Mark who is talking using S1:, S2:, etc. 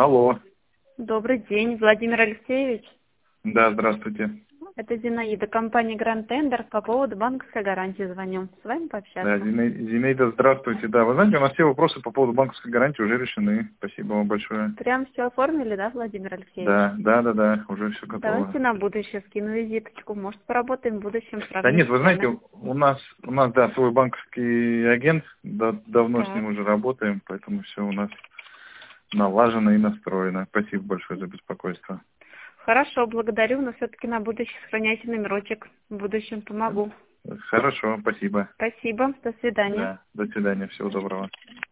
S1: Алло.
S2: Добрый день, Владимир Алексеевич.
S1: Да, здравствуйте.
S2: Это Зинаида, компания Grand Tender, по поводу банковской гарантии звоню. С вами
S1: Да,
S2: пообщаться.
S1: Зинаида, здравствуйте. Да, вы знаете, у нас все вопросы по поводу банковской гарантии уже решены. Спасибо вам большое.
S2: Прям все оформили, да, Владимир Алексеевич?
S1: Да, уже все готово.
S2: Давайте на будущее скину визиточку. Может, поработаем в будущем с
S1: Да
S2: разными
S1: нет, вы знаете,
S2: ценами.
S1: у нас да, свой банковский агент, давно с
S2: Так.
S1: ним уже работаем, поэтому все у нас налажено и настроено. Спасибо большое за беспокойство.
S2: Хорошо, благодарю, но все-таки на будущее сохраняйте номерочек. В будущем помогу.
S1: Хорошо, спасибо.
S2: Спасибо, до свидания.
S1: Да, до свидания, всего доброго.